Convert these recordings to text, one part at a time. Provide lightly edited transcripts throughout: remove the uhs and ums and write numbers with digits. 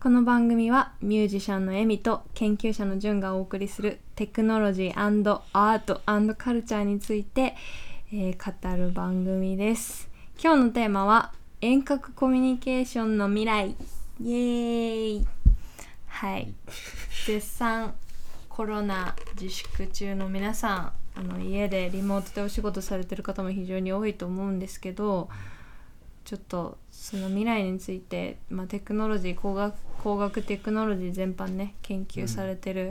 この番組はミュージシャンのエミと研究者のジュンがお送りするテクノロジー&アート&カルチャーについて、語る番組です。今日のテーマは遠隔コミュニケーションの未来。イエーイ。はい。絶賛コロナ自粛中の皆さん、家でリモートでお仕事されてる方も非常に多いと思うんですけど、ちょっとその未来について、テクノロジー工学テクノロジー全般ね研究されてる、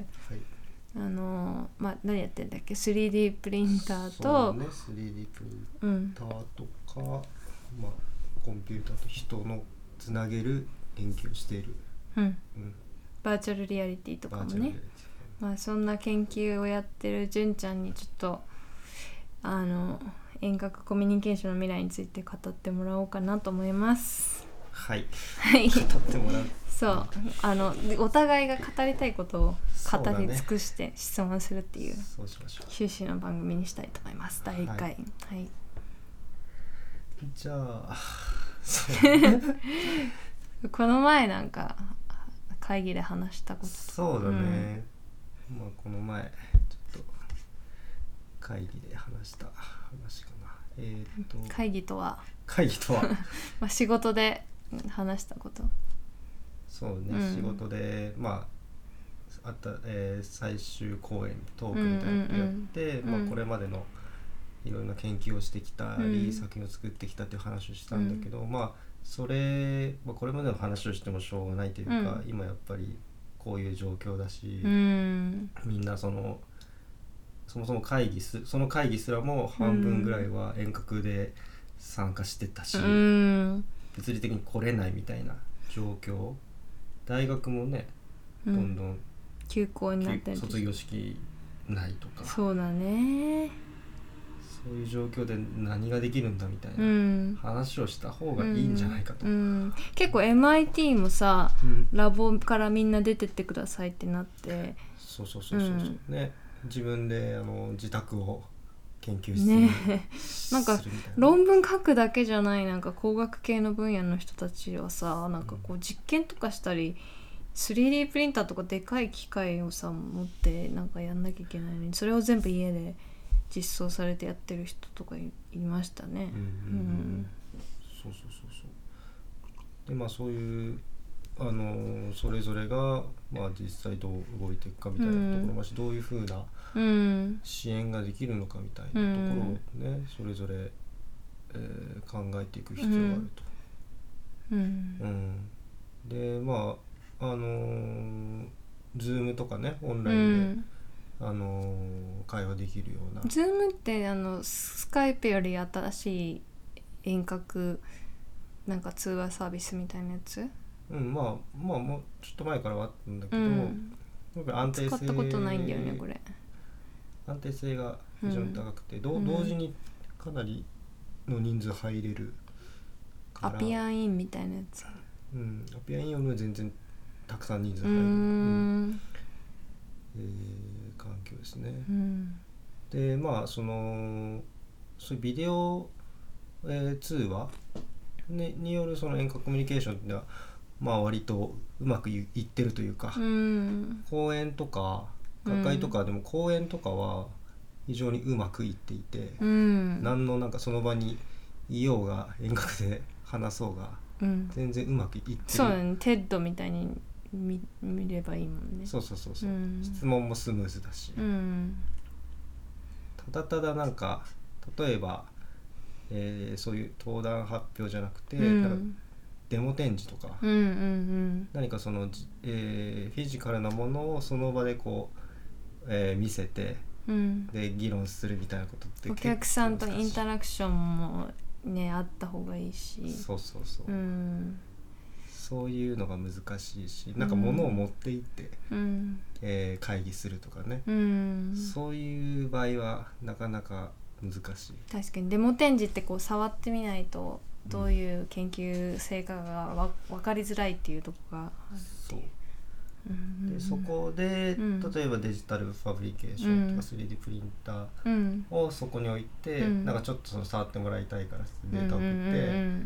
何やってんだっけ 3D プリンターと、 そうね、3D プリンターとか、コンピューターと人のつなげる研究をしている、 バーチャルリアリティとかもね、そんな研究をやってる純ちゃんにちょっと遠隔コミュニケーションの未来について語ってもらおうかなと思います。 はい、 はい、 語ってもらう。 そうお互いが語りたいことを語り尽くして質問するっていう趣旨の番組にしたいと思います。第1回、はい、 じゃあそうねこの前なんか会議で話したこととか。 そうだね、この前ちょっと会議で話した話かな。 会議とは仕事で話したこと。 そうね、仕事であった、最終公演トークみたいなのやって、これまでのいろいろな研究をしてきたり、作品を作ってきたっていう話をしたんだけど、それ、これまでの話をしてもしょうがないというか、今やっぱりこういう状況だし、みんなそもそもその会議すらも半分ぐらいは遠隔で参加してたし、物理的に来れないみたいな状況。大学もね、どんどん休校になってる、 卒業式ないとか、 そうだね、 そういう状況で何ができるんだみたいな話をした方がいいんじゃないかと、 結構 MIT もさ、ラボからみんな出てってくださいってなって、 そうね、自分で自宅を研究室に、 するみたいな、 論文書くだけじゃない、工学系の分野の人たちはさ、実験とかしたり 3D プリンターとかでかい機械をさ持ってやんなきゃいけないのに、それを全部家で実装されてやってる人とか いましたね。 そうで、そういうそれぞれが、実際どう動いていくかみたいなところ、どういう風な支援ができるのかみたいなところをね、それぞれ、考えていく必要があると。でZoom とかね、オンラインで、会話できるような。 Zoom ってスカイプより新しい遠隔通話サービスみたいなやつ。 もうちょっと前からはあったんだけど、安定性、 使ったことないんだよねこれ。 安定性が非常に高くて、同時にかなりの人数入れるから、 アピアインみたいなやつ。 アピアインよりも全然たくさん人数入る、環境ですね。でそういうビデオ、通話、によるその遠隔コミュニケーションっていうのは、割とうまくいってるというか、講演とか学会とかでも講演とかは非常にうまくいっていて、何のその場にいようが遠隔で話そうが、全然うまくいってる。 そうだね、テッドみたいに 見ればいいもんね。 そう、質問もスムーズだし、ただ例えば、そういう登壇発表じゃなくて、デモ展示とか、何かフィジカルなものをその場で見せて、で議論するみたいなことってお客さんとインタラクションもねあった方がいいし、 そういうのが難しいし、物を持って行って、会議するとかね、そういう場合はなかなか難しい。 確かにデモ展示って触ってみないとどういう研究成果が分かりづらいっていうところがあって、 でそこで、例えばデジタルファブリケーションとか 3D プリンターをそこに置いて、なんかちょっとその触ってもらいたいからデータを送って、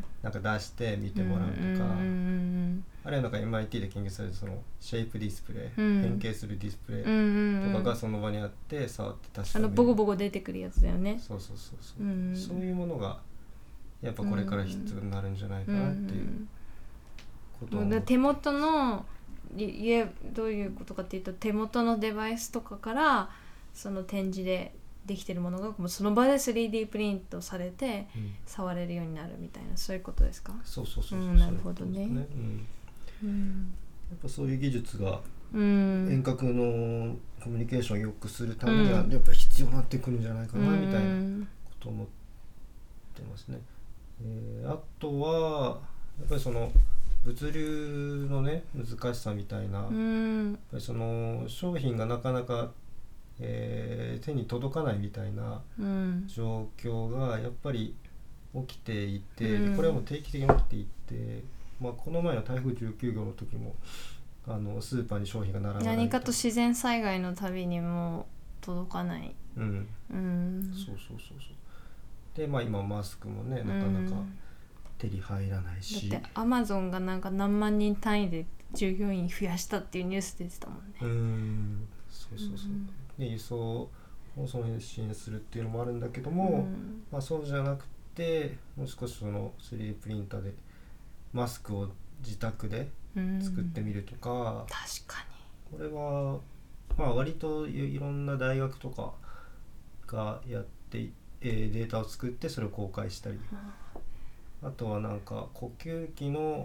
なんか出して見てもらうとか、あるいはなんか MIT で研究されるそのシェイプディスプレイ、変形するディスプレイとかがその場にあって触って確かめる、 ボコボコ出てくるやつだよね。 そう、そういうものがやっぱこれから必要になるんじゃないかなっていうことを思って、 手元のどういうことかっていうと、手元のデバイスとかからその展示でできてるものがもうその場で 3D プリントされて触れるようになるみたいな、そういうことですか？ そう、 なるほどね。 やっぱそういう技術が遠隔のコミュニケーションを良くするためにはやっぱ必要になってくるんじゃないかなみたいなことを思ってますね。あとはやっぱりその物流のね難しさみたいな、やっぱりその商品がなかなか、手に届かないみたいな状況がやっぱり起きていて、でこれはもう定期的に起きていて、この前の台風19号の時もスーパーに商品が並ばないと、 何かと自然災害のたびにも届かない。 そうで今マスクもねなかなか手に入らないし、 だってアマゾンがなんか何万人単位で従業員増やしたっていうニュース出てたもんね。 で輸送をその支援するっていうのもあるんだけども、そうじゃなくてもう少しその 3D プリンターでマスクを自宅で作ってみるとか、 確かにこれは割といろんな大学とかがやってデータを作ってそれを公開したり、あとはなんか呼吸器の、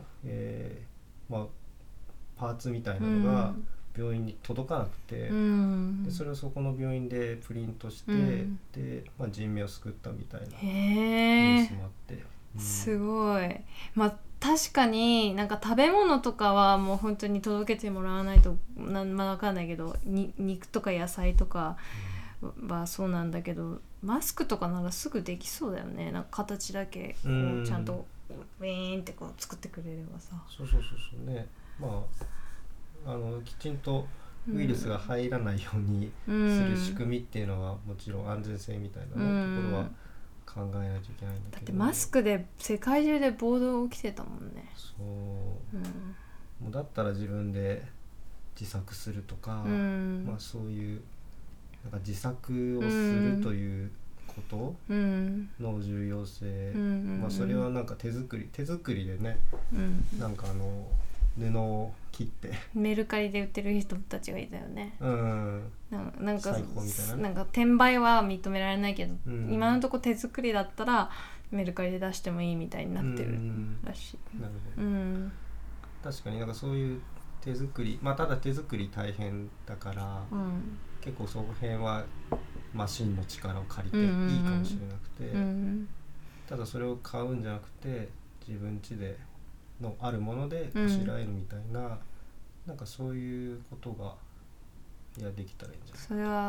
パーツみたいなのが病院に届かなくて、でそれをそこの病院でプリントして、で、人命を救ったみたいなニュースもあって、 すごい。確かになんか食べ物とかはもう本当に届けてもらわないと分かんないけど、肉とか野菜とかはそうなんだけど、マスクとかならすぐできそうだよね。なんか形だけこうちゃんとウィーンってこう作ってくれればさ。 そうね。きちんとウイルスが入らないようにする仕組みっていうのはもちろん安全性みたいな、ところは考えないといけないんだけど、 だってマスクで世界中で暴動起きてたもんね。 もうだったら自分で自作するとか、そういうなんか自作をするということの重要性、それはなんか手作りでね、なんか布を切ってメルカリで売ってる人たちがいたよね。なんか最高みたいなね、 なんか転売は認められないけど、今のところ手作りだったらメルカリで出してもいいみたいになってるらしい。 なるほど、確かになんかそういう手作り、ただ手作り大変だから、結構その辺はマシンの力を借りていいかもしれなくて、ただそれを買うんじゃなくて自分家でのあるものでこしらえるみたいな、なんかそういうことができたらいいんじゃない。 それは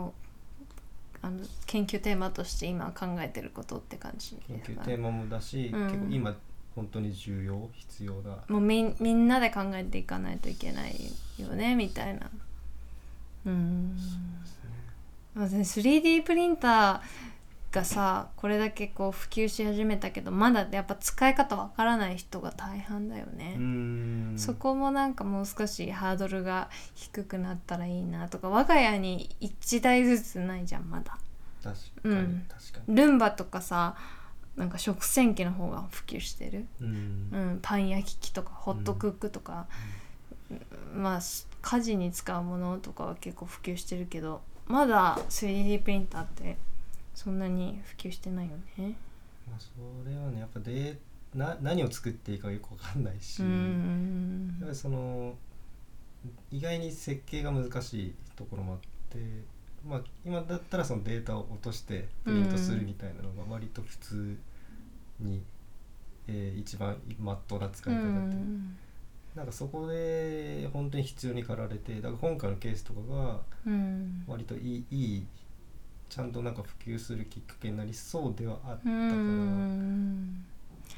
研究テーマとして今考えてることって感じですか？ 研究テーマもだし、結構今本当に必要だ。 もうみんなで考えていかないといけないよねみたいな。そうですね。3D プリンターがさこれだけこう普及し始めたけど、まだやっぱ使い方わからない人が大半だよね。そこもなんかもう少しハードルが低くなったらいいなとか。我が家に1台ずつないじゃんまだ。 確かにルンバとかさ、なんか食洗機の方が普及してる、パン焼き器とかホットクックとか、家事に使うものとかは結構普及してるけど、まだ 3D プリンターってそんなに普及してないよね。 それはねやっぱ何を作っていいかよく分かんないし、やっぱりその意外に設計が難しいところもあって、今だったらそのデータを落としてプリントするみたいなのが割と普通に、一番まっとうな使い方で、なんかそこで本当に必要に駆られて、だから今回のケースとかが割といいちゃんとなんか普及するきっかけになりそうではあったから、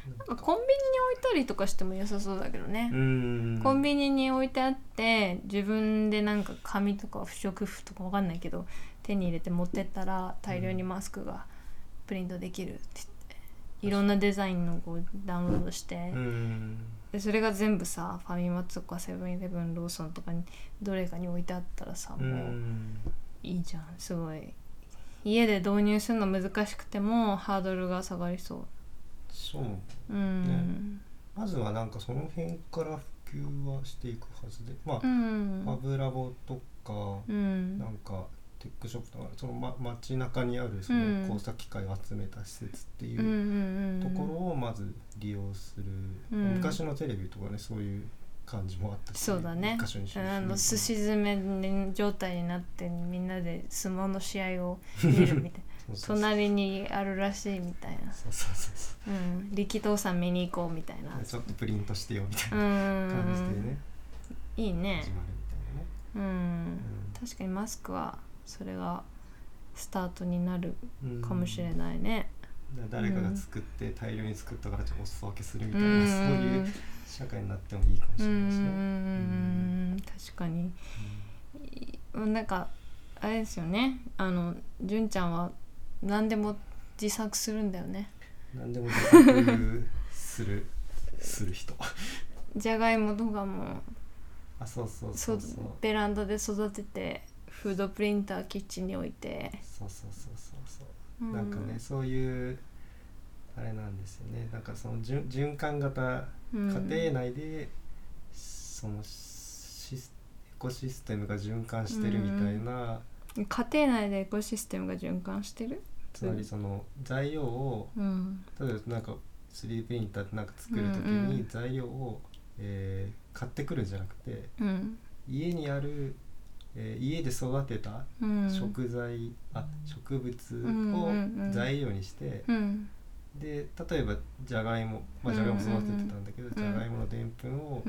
コンビニに置いたりとかしても良さそうだけどね。コンビニに置いてあって自分でなんか紙とか不織布とかわかんないけど手に入れて持ってったら大量にマスクがプリントできるって言っていろんなデザインのこうダウンロードしてでそれが全部さファミマとかセブンイレブンローソンとかにどれかに置いてあったらさもういいじゃん。すごい家で導入するの難しくてもハードルが下がりそう。 そうね、まずはなんかその辺から普及はしていくはずでまあ、マブラボとか、なんかテックショップとかその、街中にあるその工作機械を集めた施設っていうところをまず利用する、昔のテレビとかねそういう感じもあったし、 そうだね。すし詰め状態になってみんなで相撲の試合を見るみたいな隣にあるらしいみたいな。力道山見に行こうみたいな。 ちょっとプリントしてよみたいな感じでね。 いいね。始まるみたいなね。確かにマスクはそれがスタートになるかもしれないね。 誰かが作って大量に作ったからちょっとお裾分けするみたいな、そういう社会になってもいいかもしれないですね。 確かに、なんかあれですよね。純ちゃんは何でも自作するんだよね。 何でも自作する人。 じゃがいもとかもそうベランダで育ててフードプリンターキッチンに置いてそうなんかねそういうあれなんですよね。なんかその循環型家庭内でそのエコシステムが循環してるみたいな、 家庭内でエコシステムが循環してる。 つまりその材料を、例えばなんか 3D プリンターってなんか作るときに材料を、買ってくるんじゃなくて、家にある、家で育てた植物を材料にして、で例えばじゃがいも育ててたんだけど、じゃがいものでんぷんを、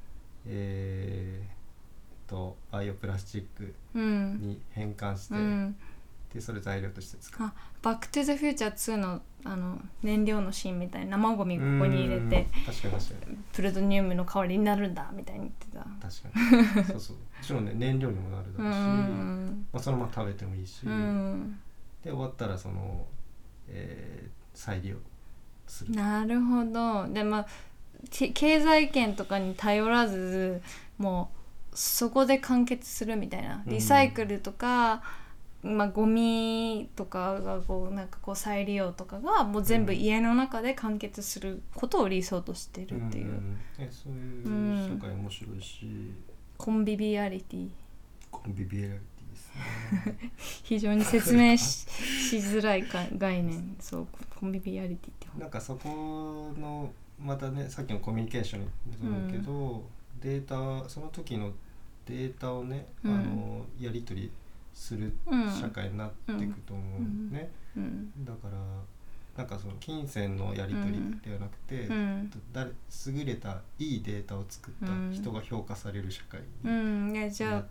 バイオプラスチックに変換して、でそれ材料として使う。 バックトゥザフューチャー2の燃料のシーンみたいな生ゴミここに入れて確かにプルトニウムの代わりになるんだみたいに言ってた。確かにそうもちろんね燃料にもなるだろうし、そのまま食べてもいいし、で終わったらその、再利用する。 なるほど。で経済圏とかに頼らずもうそこで完結するみたいな、リサイクルとか、ゴミとかがなんか再利用とかがもう全部家の中で完結することを理想としてるっていう、 そういう社会面白いし、 コンビビアリティですね非常に説明 しづらい概念。そうコンビビアリティってなんかそこのまたねさっきのコミュニケーションになるけど、データその時のデータをね、やり取りする社会になっていくと思うね、だからなんかその金銭のやり取りではなくて、優れたいいデータを作った人が評価される社会になってくるから、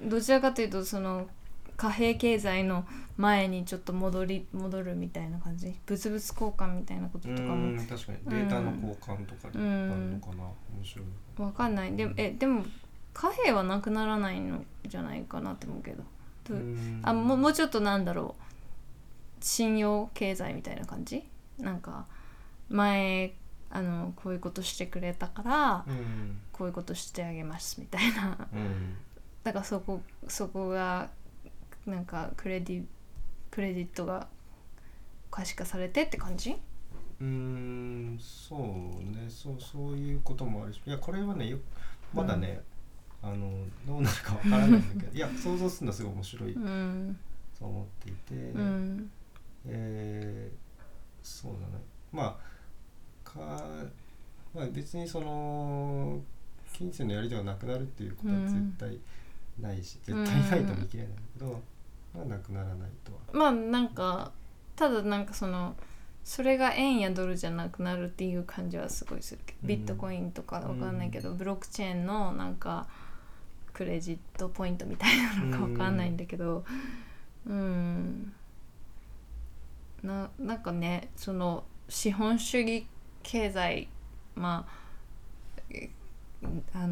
どちらかというとその貨幣経済の前にちょっと戻るみたいな感じ。物々交換みたいなこととかも確かにデータの交換とかになるのかな、面白い。 分かんない。でも貨幣はなくならないのじゃないかなって思うけど、もうちょっとなんだろう、信用経済みたいな感じ。なんか前こういうことしてくれたから、こういうことしてあげますみたいな、だからそこがなんかクレジットが可視化されてって感じ。 そうね、そういうこともあるし、いやこれはねまだね、どうなるかわからないんだけどいや想像するのはすごい面白いと思っていて、そうだね、まあ別にその金銭のやり取りがなくなるっていうことは絶対ないし、絶対ないとも言い切れないけど、なくならないとは。 なんかただなんかそれが円やドルじゃなくなるっていう感じはすごいするけど、ビットコインとかわかんないけど、ブロックチェーンのなんかクレジットポイントみたいなのかわかんないんだけど、なんかね、その資本主義経済、まあ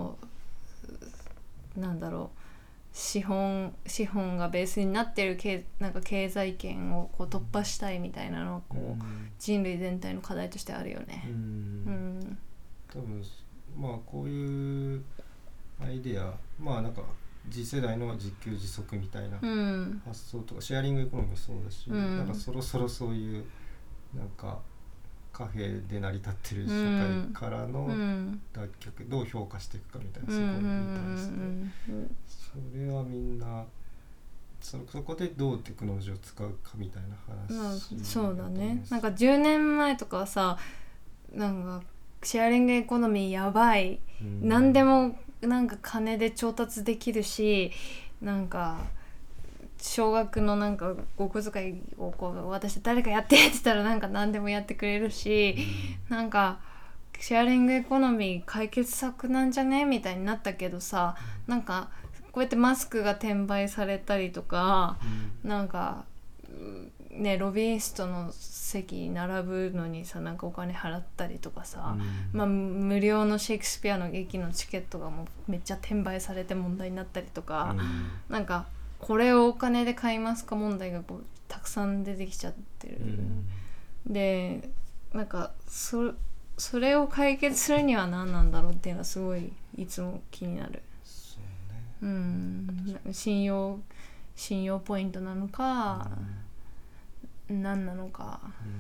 なんだろう、資本がベースになってるなんか経済圏をこう突破したいみたいなのがこう、人類全体の課題としてあるよね。 多分まあこういうアイデア、まあなんか次世代の自給自足みたいな発想とか、シェアリングエコノミーもそうだし、なんかそろそろそういうなんかカフェで成り立ってる社会からの脱却、どう評価していくかみたいな、そこに対して、それはみんなそこでどうテクノロジーを使うかみたいな話、 そうだね。なんか10年前とかはさ、なんかシェアリングエコノミーやばい、何でもなんか金で調達できるし、なんか少額のなんかお小遣いをこう私誰かやってって言ったらなんか何でもやってくれるし、なんかシェアリングエコノミー解決策なんじゃねみたいになったけどさ、なんかこうやってマスクが転売されたりとか、なんかね、ロビーストの席に並ぶのにさ、なんかお金払ったりとかさ、まあ、無料のシェイクスピアの劇のチケットがもうめっちゃ転売されて問題になったりとか、なんかこれをお金で買いますか問題がこうたくさん出てきちゃってる、でなんかそれを解決するには何なんだろうっていうのはすごいいつも気になる。そうね、信用ポイントなのか、何なのか、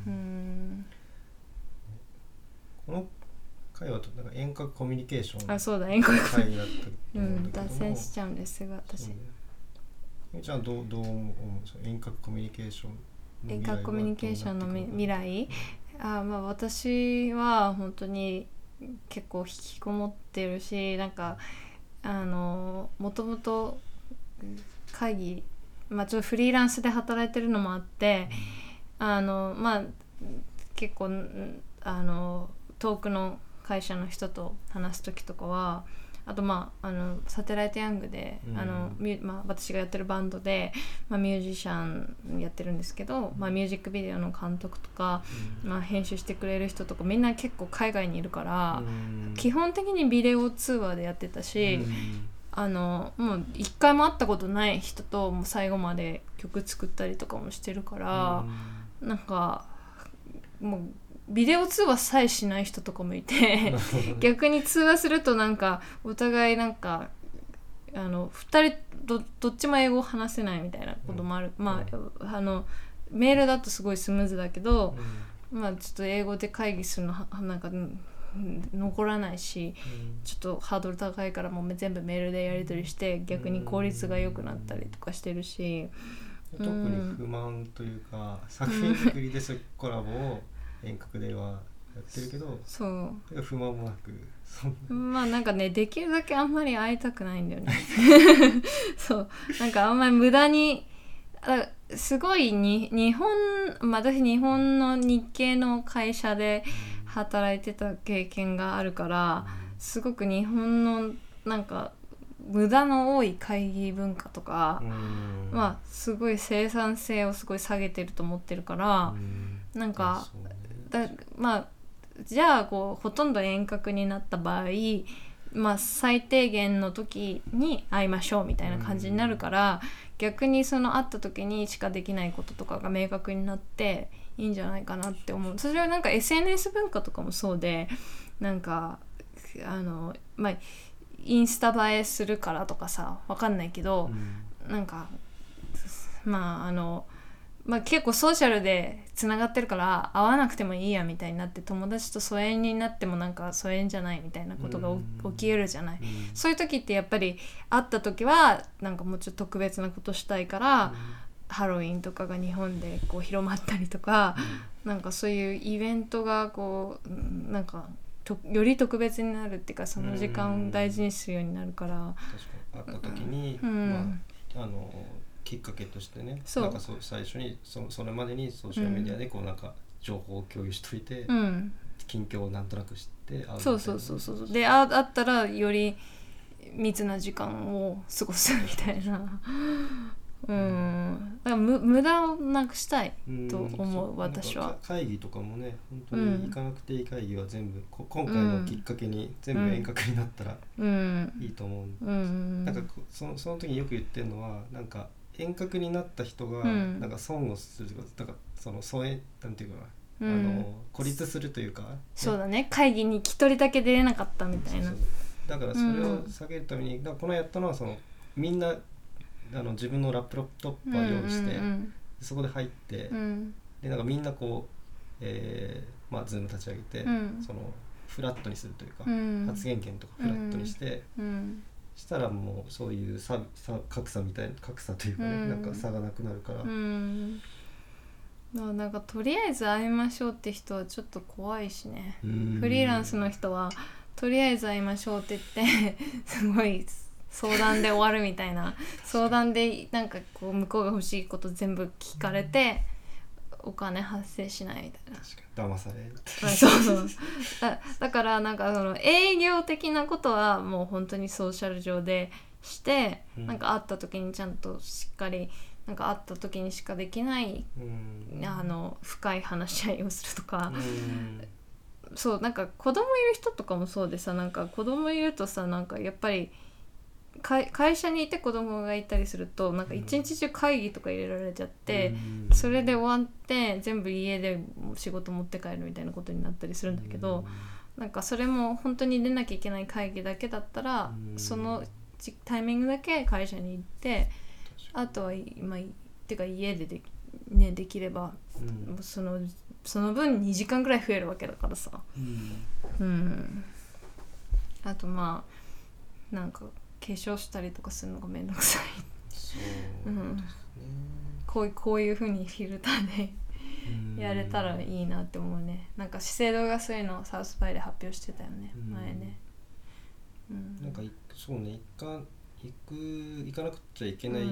この会話となんか遠隔コミュニケーション、 あ、そうだ、遠隔会になった脱線しちゃうんですが、私じゃあどう思う？遠隔コミュニケーション遠隔コミュニケーションの未来、まあ、私は本当に結構引きこもってるし、なんかもともと会議、まあ、ちょっとフリーランスで働いてるのもあって、まあ結構遠くの会社の人と話す時とかは、あとまあサテライトヤングでまあ、私がやってるバンドで、まあ、ミュージシャンやってるんですけど、まあ、ミュージックビデオの監督とか、まあ、編集してくれる人とかみんな結構海外にいるから、基本的にビデオ通話でやってたし、もう一回も会ったことない人ともう最後まで曲作ったりとかもしてるから、なんかもうビデオ通話さえしない人とかもいて逆に通話するとなんかお互いなんか2人 どっちも英語を話せないみたいなこともある、まあメールだとすごいスムーズだけど、まあちょっと英語で会議するのなんか残らないし、ちょっとハードル高いからもう全部メールでやり取りして逆に効率が良くなったりとかしてるし、 特に不満というか、作品作りでそういうコラボを遠隔ではやってるけど、そう不満もなく、 まあなんかね、できるだけあんまり会いたくないんだよねそうなんかあんまり無駄にすごい日本、私日本の日系の会社で働いてた経験があるから、すごく日本のなんか無駄の多い会議文化とか、まあすごい生産性をすごい下げてると思ってるから、なんかまあじゃあこうほとんど遠隔になった場合、まあ最低限の時に会いましょうみたいな感じになるから、逆にその会った時にしかできないこととかが明確になっていいんじゃないかなって思う。それはなんか SNS 文化とかもそうで、なんかまあインスタ映えするからとかさ、わかんないけど、なんかまあまあ、結構ソーシャルでつながってるから会わなくてもいいやみたいになって、友達と疎遠になってもなんか疎遠じゃないみたいなことが起きるじゃない、そういう時ってやっぱり会った時はなんかもうちょっと特別なことしたいから、ハロウィンとかが日本でこう広まったりとか、なんかそういうイベントがこうなんかより特別になるっていうか、その時間を大事にするようになるから、 確かに会った時に、まあきっかけとしてね、なんか最初にそれまでにソーシャルメディアでこうなんか情報を共有しといて、近況をなんとなく知って会う、 そうで会ったらより密な時間を過ごすみたいなだから無駄をなくしたいと思う、 そう私は。 会議とかもね、本当に行かなくていい会議は全部、今回のきっかけに全部遠隔になったらいいと思う。なんかその時によく言ってるのは、なんか遠隔になった人がなんか損をするとか、だからそのなんていうかな、孤立するというか、 そうだね、会議に一人だけ出れなかったみたいな。 そうだからそれを下げるために、だからこのやったのはそのみんな自分のラップトップを用意して、そこで入って、でなんかみんなこう、まあズーム立ち上げて、そのフラットにするというか、発言権とかフラットにして、したらもうそういう格差みたいな、格差というかね、なんか差がなくなるから、 なんかとりあえず会いましょうって人はちょっと怖いしね。フリーランスの人はとりあえず会いましょうって言ってすごい相談で終わるみたいな相談でなんかこう向こうが欲しいこと全部聞かれてお金発生しないみたいな。 確かに騙されるそうだからなんかその営業的なことはもう本当にソーシャル上でして、なんか会った時にちゃんとしっかりなんか会った時にしかできない、深い話し合いをするとか、そうなんか子供いる人とかもそうでさ、なんか子供いるとさ、なんかやっぱり会社にいて子供がいたりするとなんか一日中会議とか入れられちゃって、それで終わって全部家で仕事持って帰るみたいなことになったりするんだけど、なんかそれも本当に出なきゃいけない会議だけだったら、そのタイミングだけ会社に行って、あとはてか家でできれば、その分2時間ぐらい増えるわけだからさ、あとまあなんか化粧したりとかするのがめんどくさい。そうですね、こういう風にフィルターでやれたらいいなって思うね。なんか資生堂がそういうのをサウスパイで発表してたよね、前ね。 なんかそうね、行かなくちゃいけない、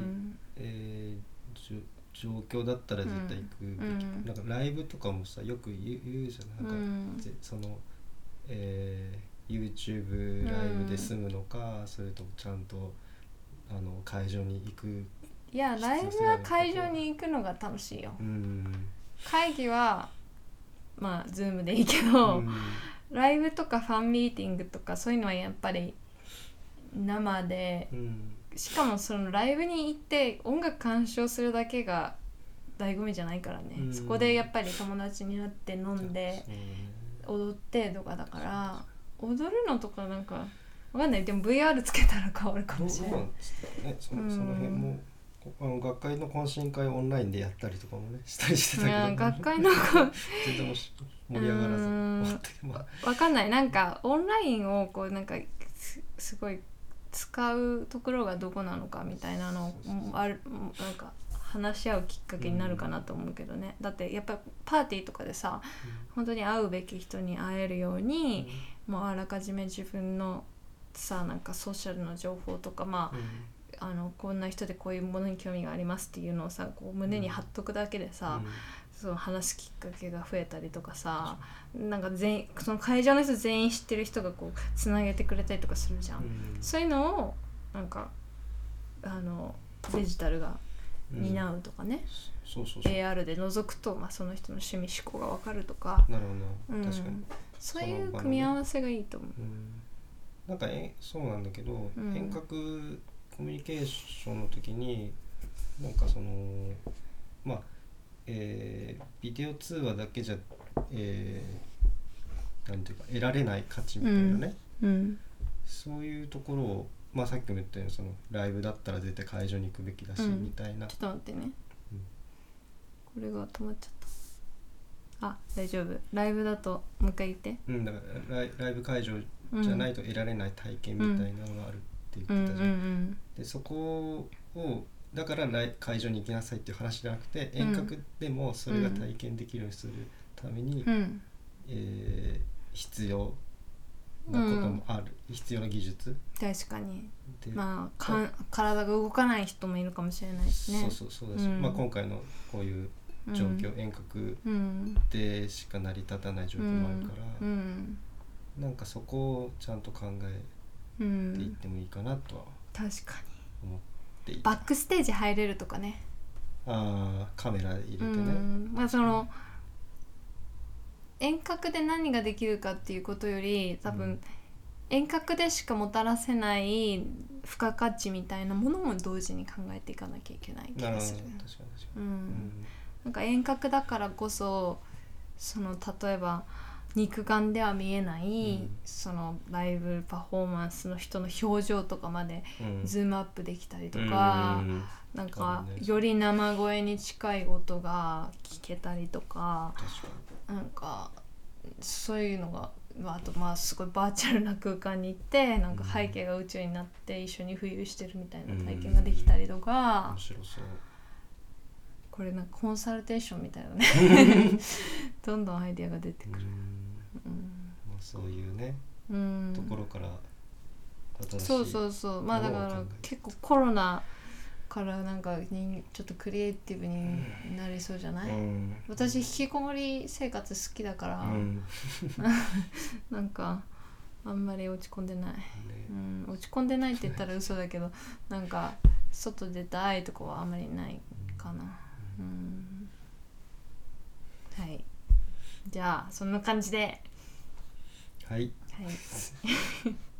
状況だったら絶対行くべき、なんかライブとかもさよく言うじゃん。なんか、その、YouTube ライブで済むのか、それともちゃんと会場に行く。 いやライブは会場に行くのが楽しいよ。会議はまあ Zoom でいいけど、ライブとかファンミーティングとかそういうのはやっぱり生で、しかもそのライブに行って音楽鑑賞するだけが醍醐味じゃないからね、そこでやっぱり友達に会って飲んで踊ってとかだから、踊るのとかなんかわかんない。でも VR つけたら変わるかもしれない。 その辺も学会の懇親会オンラインでやったりとかもねしたりしてたけど、 学会の全然盛り上がらず終わって、 わかんない。なんかオンラインをこうなんかすごい使うところがどこなのかみたいなのある、なんか話し合うきっかけになるかなと思うけどね。だってやっぱパーティーとかでさ、本当に会うべき人に会えるように、もうあらかじめ自分のさ、なんかソーシャルの情報とか、こんな人でこういうものに興味がありますっていうのをさ、こう胸に貼っとくだけでさ、その話すきっかけが増えたりとかさ、なんかその会場の人全員知ってる人がこうつなげてくれたりとかするじゃん、そういうのをなんかデジタルが担うとかね、AR で覗くと、その人の趣味思考が分かるとか、 なるほど、確かにそういう組み合わせがいいと思う。 なんかそうなんだけど、遠隔コミュニケーションの時になんかそのビデオ通話だけじゃ、なんていうか得られない価値みたいなね、そういうところを、さっきも言ったようにそのライブだったら絶対会場に行くべきだし、みたいな。 ちょっと待ってね、これが止まっちゃった。あ、大丈夫。ライブだともう一回言って。 だからライブ会場じゃないと得られない体験みたいなのがあるって言ってたじゃん。でそこをだから会場に行きなさいっていう話じゃなくて、遠隔でもそれが体験できるようにするために、必要なこともある、必要な技術。 確かに。体が動かない人もいるかもしれないしね。 そうです、今回のこういう状況、遠隔でしか成り立たない状況もあるから、なんかそこをちゃんと考えていってもいいかなとは確かに思っっていた。 バックステージ入れるとかね。 ああ、カメラ入れてね、 まあその遠隔で何ができるかっていうことより多分、遠隔でしかもたらせない付加価値みたいなものも同時に考えていかなきゃいけない気がする。 確かに確かに、 なんか遠隔だからこそその例えば肉眼では見えない、そのライブパフォーマンスの人の表情とかまでズームアップできたりとか、なんかより生声に近い音が聞けたりとか、なんかそういうのが、あとまあすごいバーチャルな空間に行ってなんか背景が宇宙になって一緒に浮遊してるみたいな体験ができたりとか、 面白そう。 これなんかコンサルテーションみたいなねどんどんアイデアが出てくる。 まあ、そういうね、ところから新しいそうまあだから結構コロナからなんかちょっとクリエイティブになりそうじゃない？私引きこもり生活好きだから、なんかあんまり落ち込んでない、落ち込んでないって言ったら嘘だけどなんか外出たいとかはあんまりないかな。はい、じゃあそんな感じではい